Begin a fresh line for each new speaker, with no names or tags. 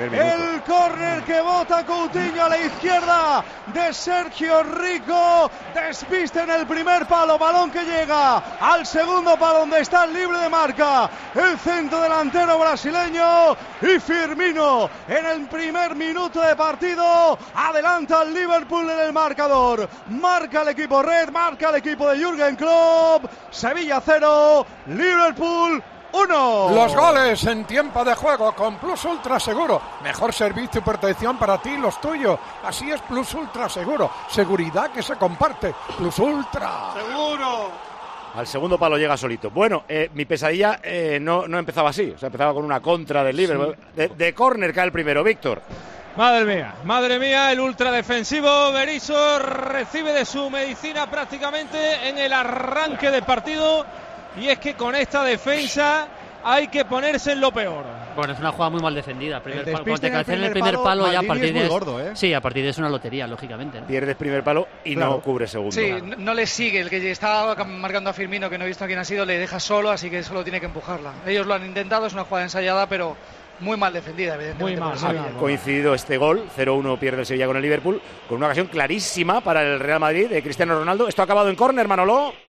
El córner que bota Coutinho a la izquierda de Sergio Rico. Despiste en el primer palo, balón que llega al segundo palo donde está el libre de marca el centro delantero brasileño, y Firmino en el primer minuto de partido adelanta al Liverpool en el marcador. Marca el equipo red, marca el equipo de Jürgen Klopp. Sevilla 0, Liverpool 1.
Los goles en tiempo de juego con Plus Ultra Seguro. Mejor servicio y protección para ti y los tuyos. Así es Plus Ultra Seguro. Seguridad que se comparte. Plus Ultra.
¡Seguro!
Al segundo palo llega solito. Bueno, mi pesadilla no empezaba así. O sea, empezaba con una contra del Liverpool. Sí. De córner cae el primero, Víctor.
Madre mía, el ultradefensivo Berizzo recibe de su medicina prácticamente en el arranque del partido. Y es que con esta defensa hay que ponerse en lo peor.
Bueno, es una jugada muy mal defendida. Cuando te caes en el primer palo, ya a partir de
gordo, ¿eh?
Sí, a partir de es una lotería, lógicamente, ¿no?
Pierdes primer palo y no cubre segundo.
Sí, no le sigue. El que estaba marcando a Firmino, que no he visto a quién ha sido, le deja solo, así que solo tiene que empujarla. Ellos lo han intentado, es una jugada ensayada, pero muy mal defendida, evidentemente.
Muy mal.
Ha coincidido este gol, 0-1 pierde el Sevilla con el Liverpool, con una ocasión clarísima para el Real Madrid de Cristiano Ronaldo. Esto ha acabado en córner, Manolo.